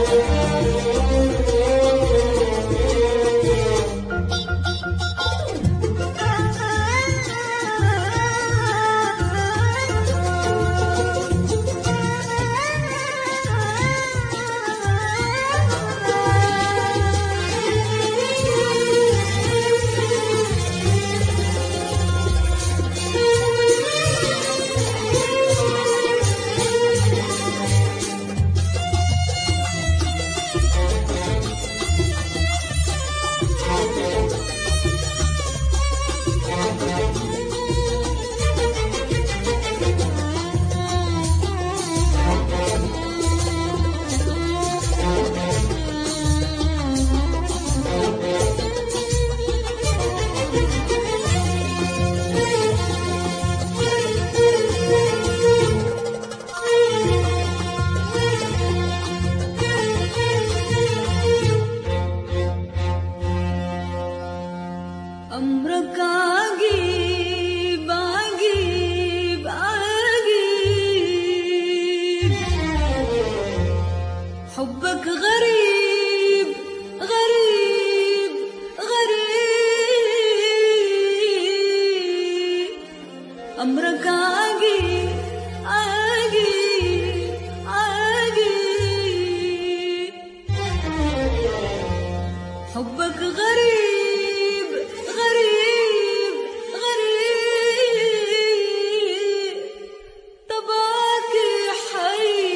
أمرك عجيب عجيب عجيب، حبك غريب غريب غريب. أمرك عجيب عجيب عجيب، حبك غريب غريب غريب. طبعك حي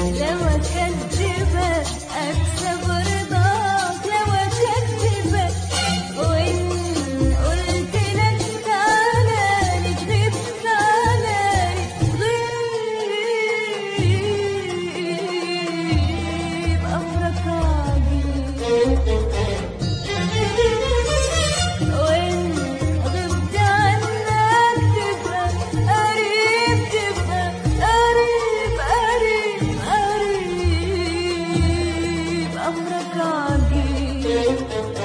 لو أكذبك أكسب رضاك، لو أكذبك وإن قلت لك تعالى نكذب تعالى غيب أمرك عجيب. وإن غبت عنك تبقى قريب، تبقى قريب قريب قريب أمرك عجيب.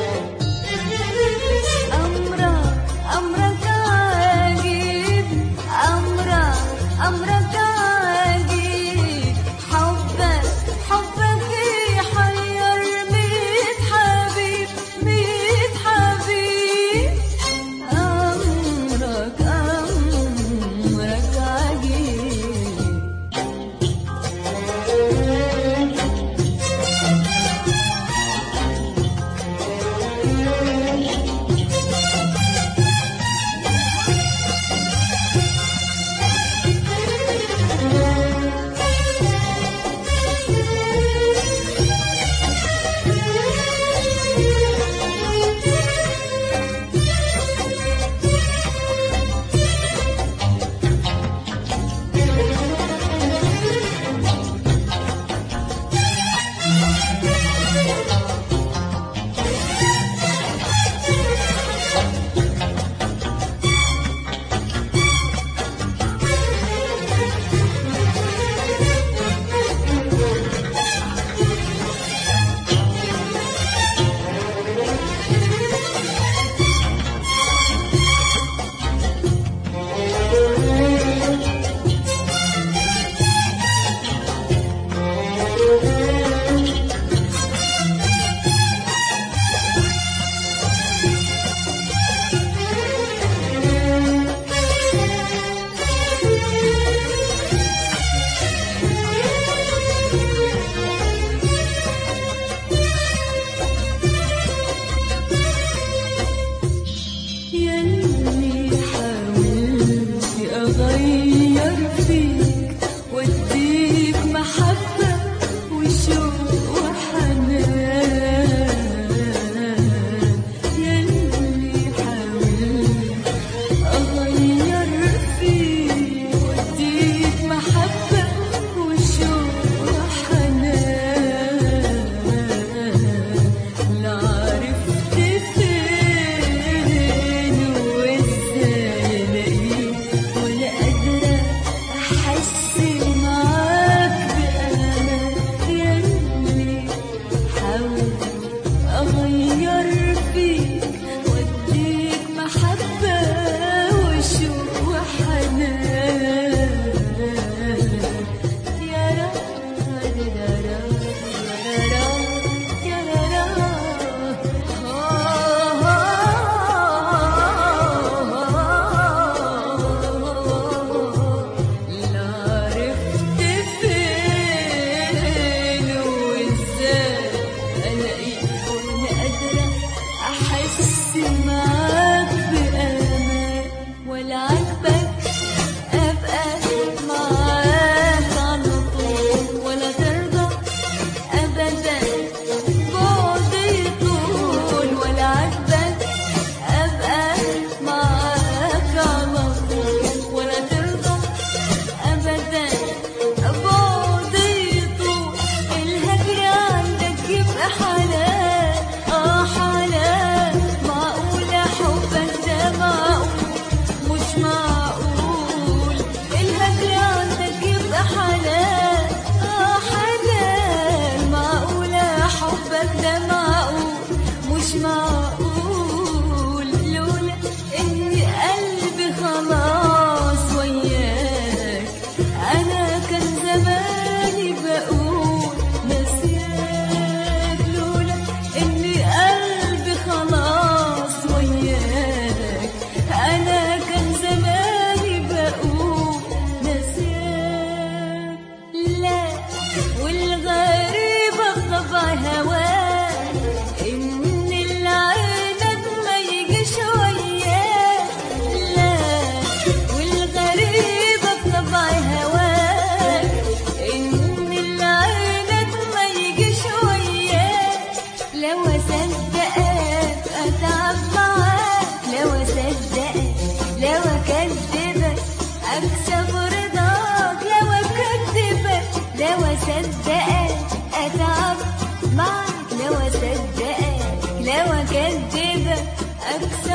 أمرك عجيب، أمرك عجيب. حبك يحير ميت حبيب، ميت حبيب. أمرك عجيب. ياللي حاولت أغير فيك وأديك محبة وشوق وحنان، ياللي حاولت أغير فيك وأديك محبة وشوق وحنان، لا عرفت فين وإزاي ألاقيك ولا قادرة أحس معاك بأمان، ياللي حاولت أغير فيك وأديك محبة وشوق وحنان، يا را يا را يا را لا عرفت فين وإزاي ألاقيك وأنا قادرة أحس معاك بأمان، ولا عاجبك أبقى معاك على طول، ولا ترضى أبدا بعدي طول، ولا عاجبك أبقى معاك على طول، ولا ترضى أبدا بعدي طول. الهجر عندك يبقى حلال، حلال. معقولة حبك ده معقول؟ مش معقول. الهجر عندك يبقى حلال، حلال. معقولة حبك ده معقول؟ مش معقول. لولا إن قلبي خلاص وياك أنا كان زماني بقول نسياك، لولا إن قلبي خلاص وياك أنا كان زماني بقول نسياك. لا، والغريبة بطبع هواك إن العين أشتاقك أتعب معك لو أصدقك لو أكذبك أكسر